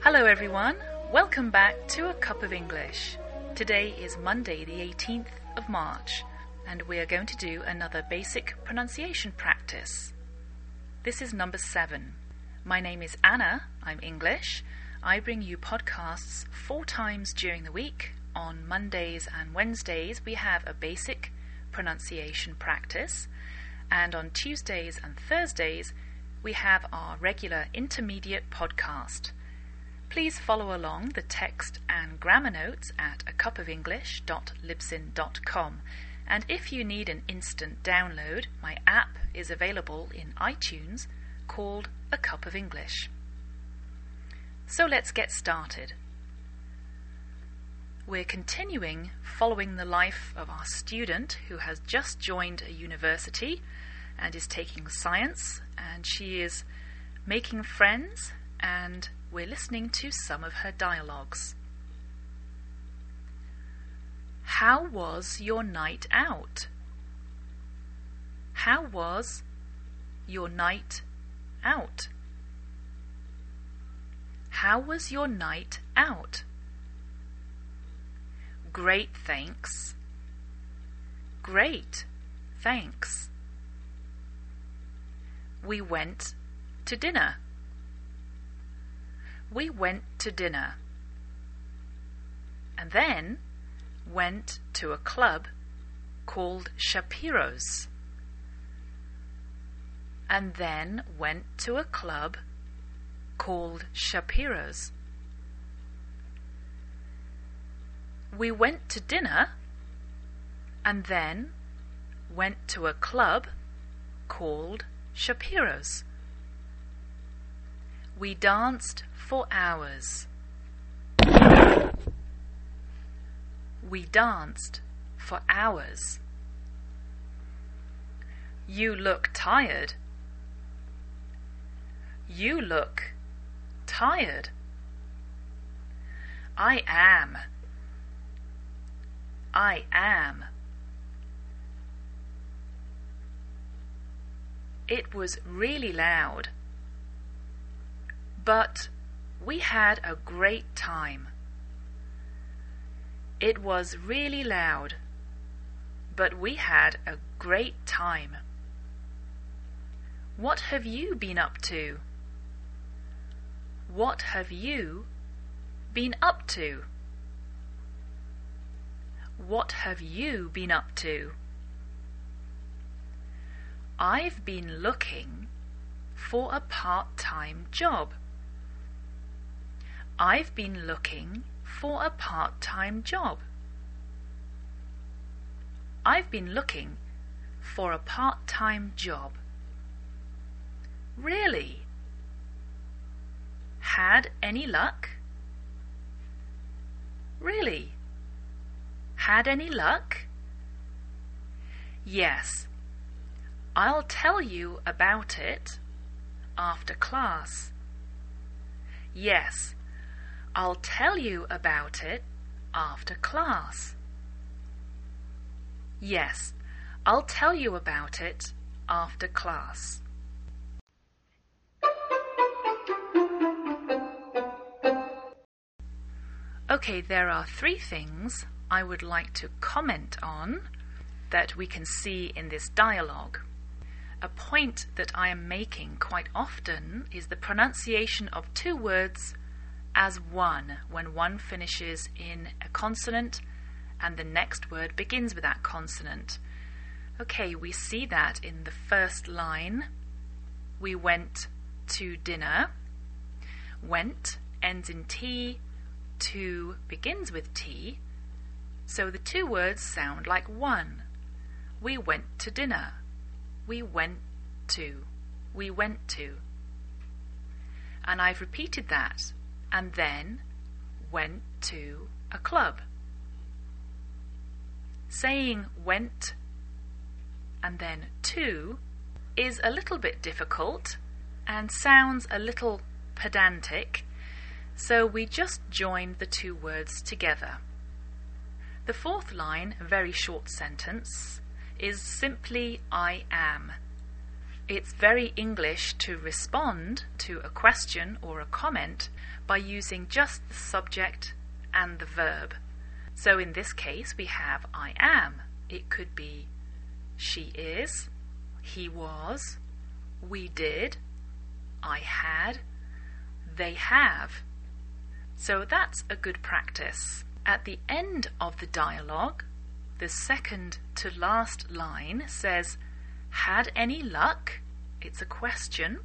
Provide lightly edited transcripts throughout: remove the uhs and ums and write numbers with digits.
Hello everyone, welcome back to A Cup of English. Today is Monday the 18th of March and we are going to do another basic pronunciation practice. This is number 7. My name is Anna, I'm English. I bring you podcasts 4 times during the week. On Mondays and Wednesdays we have a basic pronunciation practice, and on Tuesdays and Thursdays we have our regular intermediate podcast. Please follow along the text and grammar notes at acupoфenglish.libsyn.com, and if you need an instant download, my app is available in iTunes called A Cup of English. So let's get started. We're continuing following the life of our student who has just joined a university and is taking science, and she is making friends, and we're listening to some of her dialogues. How was your night out? How was your night out? How was your night out? Great, thanks. Great, thanks. We went to dinner. We went to dinner, and then went to a club called Shapiro's, and then went to a club called Shapiro's. We went to dinner, and then went to a club called Shapiro's. We danced for hours. We danced for hours. You look tired. You look tired. I am. I am. It was really loud, but we had a great time. It was really loud, but we had a great time. What have you been up to? What have you been up to? What have you been up to? I've been looking for a part-time job. I've been looking for a part-time job. I've been looking for a part-time job. Really? Had any luck? Really? Had any luck? Yes. I'll tell you about it after class. Yes. I'll tell you about it after class. Yes, I'll tell you about it after class. Okay, there are 3 things I would like to comment on that we can see in this dialogue. A point that I am making quite often is the pronunciation of 2 words as one when one finishes in a consonant and the next word begins with that consonant. Okay, we see that in the first line. We went to dinner. Went ends in T, to begins with T, so the 2 words sound like one. We went to dinner. We went to. We went to. And I've repeated that. And then went to a club. Saying went and then to is a little bit difficult and sounds a little pedantic, so we just joined the 2 words together. The 4th line, a very short sentence, is simply I am. It's very English to respond to a question or a comment by using just the subject and the verb. So in this case we have I am. It could be she is, he was, we did, I had, they have. So that's a good practice. At the end of the dialogue, the second to last line says, had any luck? It's a question.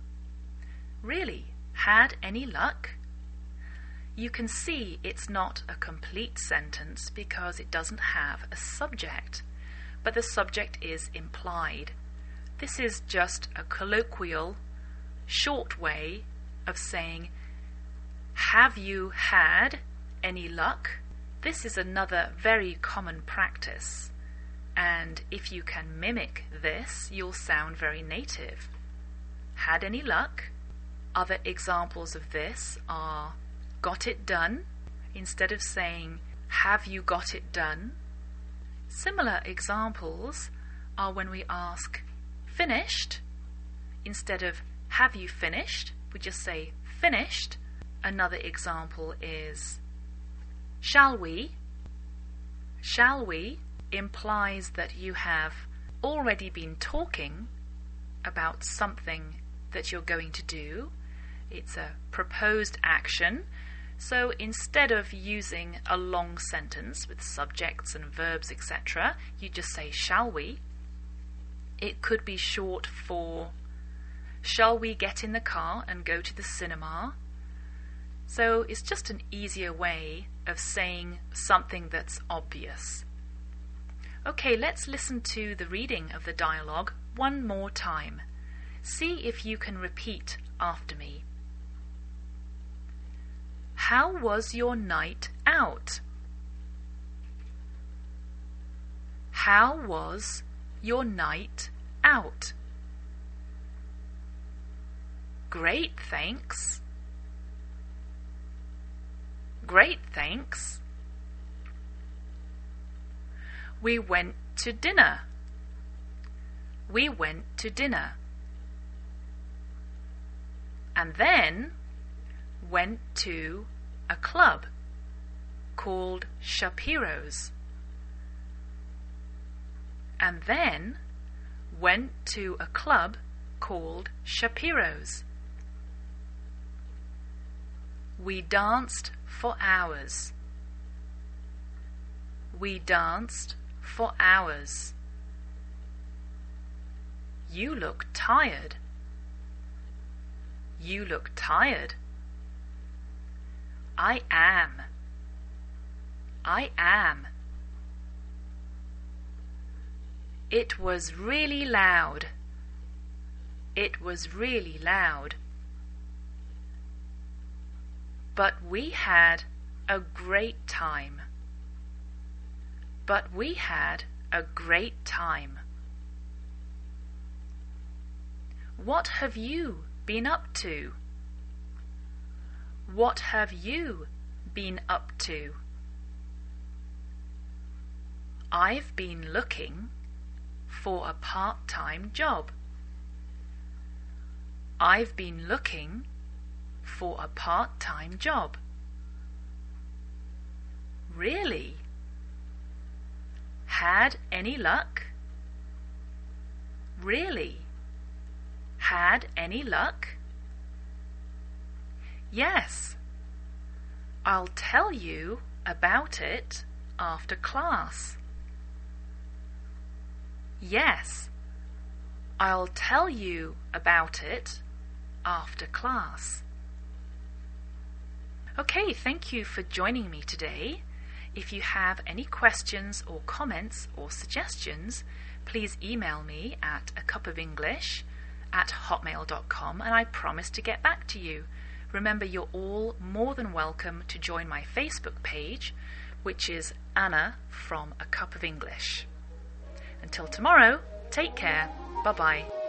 Really, had any luck? You can see it's not a complete sentence because it doesn't have a subject, but the subject is implied. This is just a colloquial, short way of saying, have you had any luck? This is another very common practice, and if you can mimic this, you'll sound very native. Had any luck? Other examples of this are got it done, instead of saying, have you got it done? Similar examples are when we ask, finished? Instead of, have you finished? We just say, finished. Another example is, shall we? Shall we implies that you have already been talking about something that you're going to do. It's a proposed action. So instead of using a long sentence with subjects and verbs, etc., you just say, shall we? It could be short for, shall we get in the car and go to the cinema? So it's just an easier way of saying something that's obvious. Okay, let's listen to the reading of the dialogue one more time. See if you can repeat after me. How was your night out? How was your night out? Great, thanks. Great, thanks. We went to dinner. We went to dinner. And then went to a club called Shapiro's. And then went to a club called Shapiro's. We danced for hours. We danced for hours. You look tired. You look tired. I am. I am. It was really loud. It was really loud. But we had a great time. But we had a great time. What have you been up to? What have you been up to? I've been looking for a part-time job. I've been looking for a part-time job. Really? Had any luck? Really? Had any luck? Yes. I'll tell you about it after class. Yes. I'll tell you about it after class. Okay, thank you for joining me today. If you have any questions or comments or suggestions, please email me at acupofenglish@hotmail.com and I promise to get back to you. Remember, you're all more than welcome to join my Facebook page, which is Anna from A Cup of English. Until tomorrow, take care. Bye-bye.